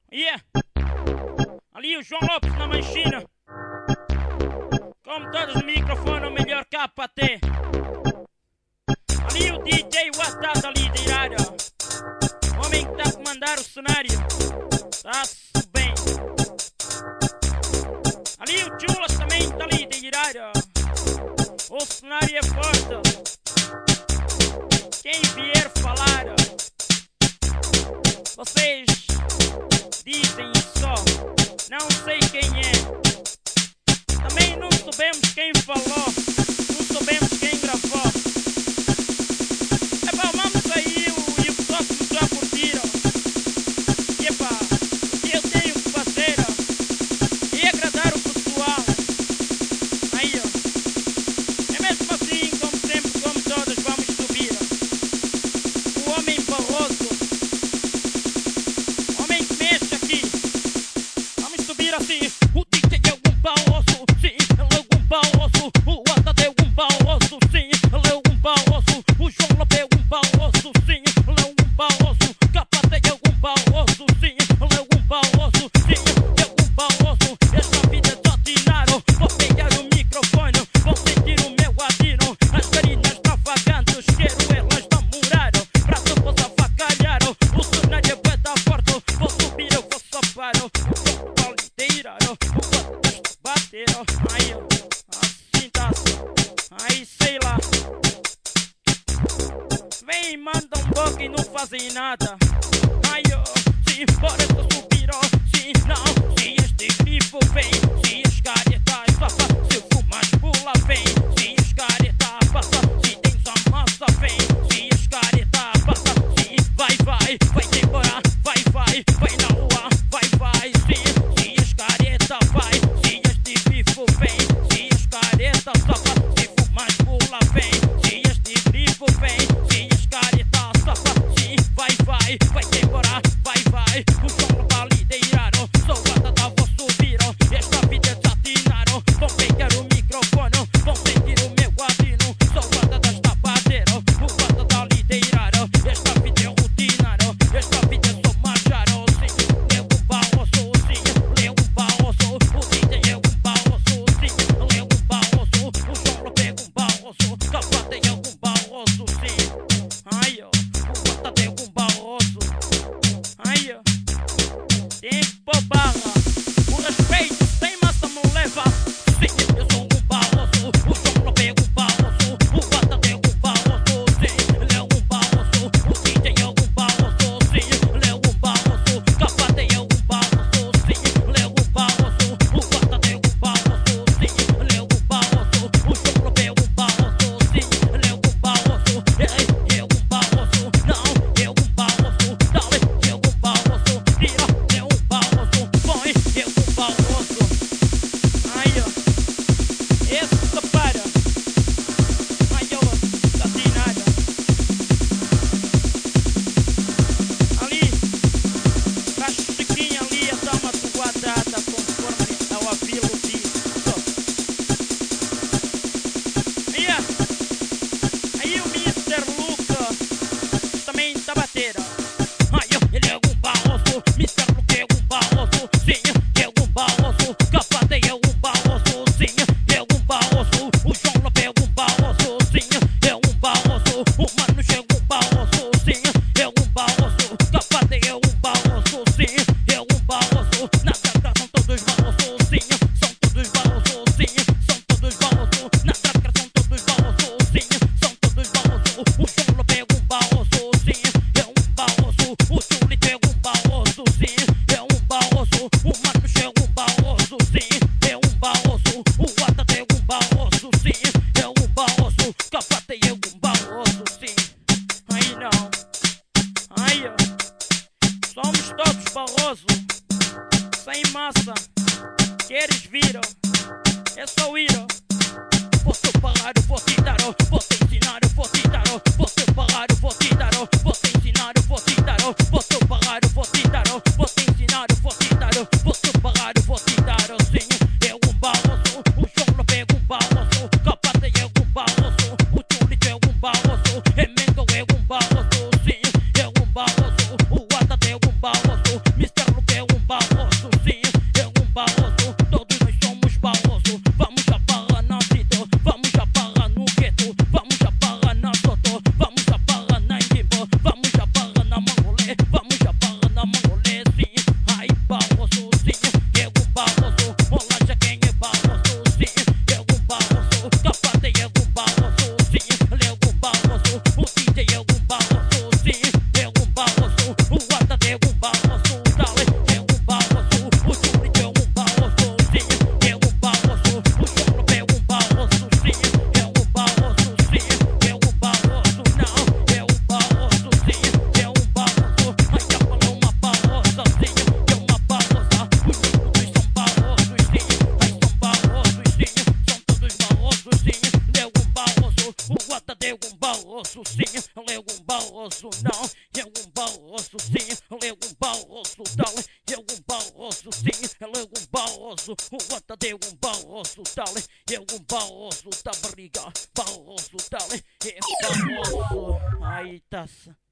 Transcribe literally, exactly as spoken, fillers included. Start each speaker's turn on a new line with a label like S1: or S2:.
S1: Yeah. Ali o João Lopes na manchina. Como todos os microfones, o melhor K T. Ali o D J Watad ali de irada. O homem que tá a comandar o cenário. Tá-se bem. Ali o Chulas também tá ali de irada. O cenário é forte. Quem vier falar, vocês dizem só, não sei quem é. Também não sabemos quem falou, não sabemos quem gravou. Epá, vamos aí e o pessoal começou a curtir. E epá, o que eu tenho que fazer é agradar o pessoal. Aí ó, é mesmo assim, como sempre, como todos, vamos subir. O homem Barroso, o homem que mexe aqui. Vamos subir assim. O D J é um Barroso, sim, ele é um Barroso. O Watad é um Barroso, sim, ele é um Barroso. O João Lopes é um Barroso, sim, ele é um Barroso. K T é um Barroso, sim, ele é um Barroso, sim, é um Barroso. Esta vida já tiraram, vou pegar o microfone, vou sentir o meu atiro. As carinhas extravagantes, quero elas namorar, pra depois avacalhar. O cenário é bué da forte, vou subir, eu vou sopar. O vou literar, o vou bater. Aí, assim tá-se, aí sei lá. Vem, mandam um pouco e não fazem nada. Ai, oh, sim, bora subir, oh, sim, não. Se este grifo vem, se as caretas passa, se fumas pula vem, se as caretas passa, se tens a massa vem, se as caretas passa, sim, vai, vai, vai embora, vai, vai, vai na rua, vai, vai, sim, se as caretas vai, se este grifo vem, se as caretas passa, se fumas pula vem, se este grifo vem, se as caretas passa, sim, vai, vai, vai embora, vai, vai, o som valideiraram, sou Watad, vou subir, esta vida já tiraram, vão pegar o microfone, vão sentir o meu atino, sou Watad, está a bater, o Watad lideiraram, esta vida é rutinário, esta vida é só marchar, sim, é um Barroso, sim, é um Barroso, o D J é um Barroso, sim, é um Barroso, o João Lopes é um Barroso, K T é um Barroso, sim, ai, ó, o Watad é um Barroso, ai, ó, tem que pôr barra, o respeito sem massa não leva, sim, eu sou um Barroso, o João Lopes é um Barroso, o Watad é um Barroso, sim, ele é um Barroso, o D J é um Barroso, sim, ele é um Barroso, K T é um Barroso, sim, ele é um Barroso, o Watad é um Barroso, sim, ele é um Barroso, o João Lopes é um Barroso, sim, ele é um Barroso, é, é um Barroso, não, é um Barroso, dale, é um Barroso, tira, é um Barroso, põe, é um Barroso, aí ó, esse se para, aí ó, tá sem nada, ali, pra Chiquinha ali a dama do Watad, conforme ao avilo disso, aí ó, aí o mister Luca também tá batendo. Ai, ó, ele é um Barroso, mister Luca é um Barroso, sim, é um Barroso, K T é um Barroso, sim, é um Barroso, o João Lopes é um Barroso, sim, é um Barroso, o Mano é um Barroso, sim, é um Barroso, K T é um Barroso, sim, é um Barroso, na Dakar são todos Barrosos, sim, são todos Barrosos, sim, são todos Barrosos, na Dakar são todos Barrosos, sim, são todos Barrosos, o João Lopes é um Barroso, sim, é um Barroso, o Chulito é um Barroso, sim, é um Barroso, o Mano é um Barroso, sim, é um Barroso, o Watad é um Barroso, sim, é um Barroso, K T é um Barroso, sim, aí não, aí ó, somos todos Barroso, sem massa, queres vir, ó, é só ir, ó, vou te parar, vou te dar, ó, vou te ensinar, vou te dar, ó, vou te parar, vou te dar, ó, vou te ensinar, vou te dar, ó, vou te parar, vou te dar, ó, vou te ensinar, vou te dar, ó, vou te parar, vou te dar, ó, sim, é um Barroso, o João Lopes é um Barroso, K T é um Barroso, o Chulito é um Barroso, Emendo é um Barroso, sim, é um Barroso, o Watad é um Barroso, mister Luca é um barroso não, é um barroso sim, ele é um barroso tal, é um barroso sim, ele é um barroso, o outro é um barroso tal, é um barroso da barriga, barroso tal, é barroso, aí tá-se.